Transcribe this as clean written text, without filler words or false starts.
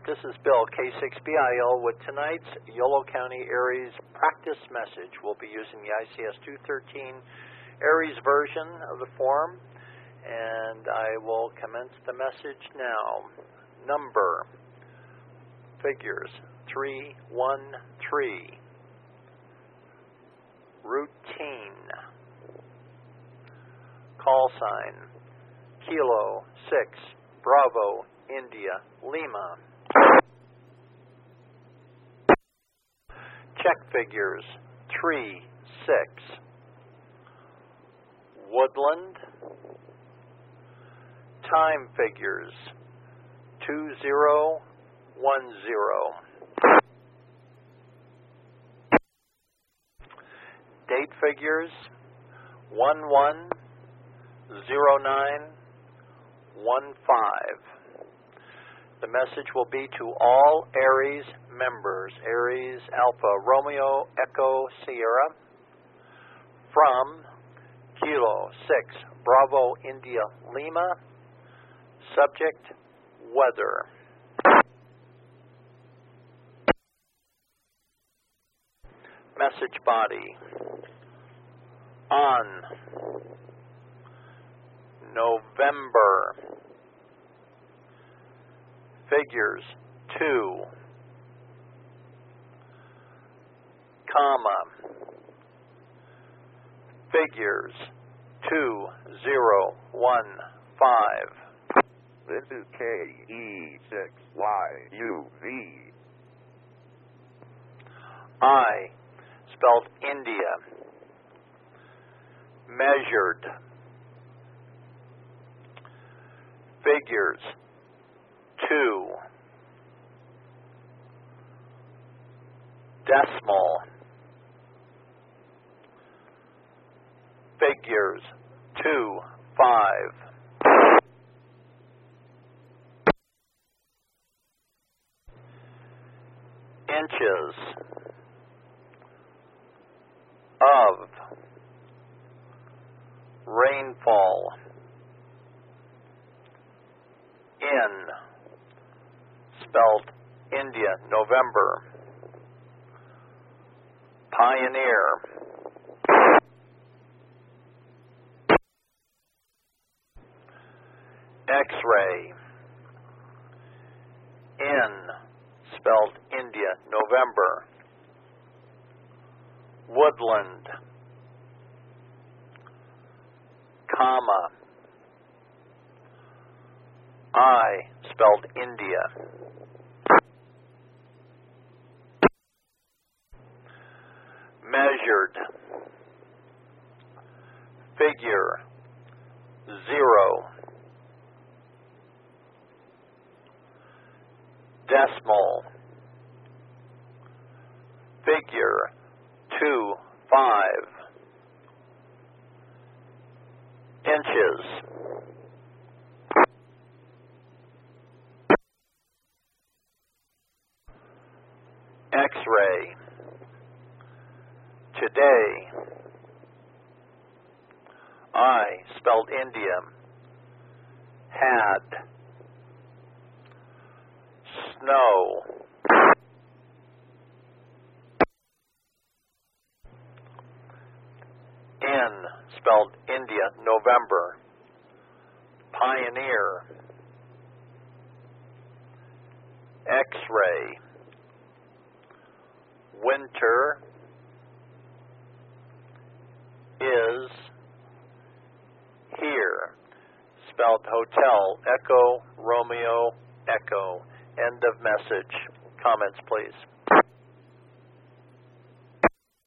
This is Bill, K6BIL, with tonight's Yolo County Aries practice message. We'll be using the ICS 213 Aries version of the form, and I will commence the message now. Number, figures, 313. Routine. Call sign, Kilo 6, Bravo, India, Lima. Check figures, 3, 6. Woodland. Time figures, 2010. Date figures, 110915. The message will be to all Aries members, Aries Alpha Romeo Echo Sierra, from Kilo 6 Bravo India Lima. Subject, weather. Message body, on November. Figures, 2, comma, figures, 2015. This is KE6YUV. I, spelled India, measured, figures, 2, decimal, figures, 2, 5. Inches of rainfall in, spelled India, November, Pioneer, X-ray, in, spelled India, November, Woodland, comma, I, spelled India. Measured, figure, 0, decimal, figure, 2, 5, inches, X-ray. Today, I, spelled India, had snow, in, spelled India, November, Pioneer, X-ray, winter, is here, spelled Hotel, Echo, Romeo, Echo. End of message. Comments, please.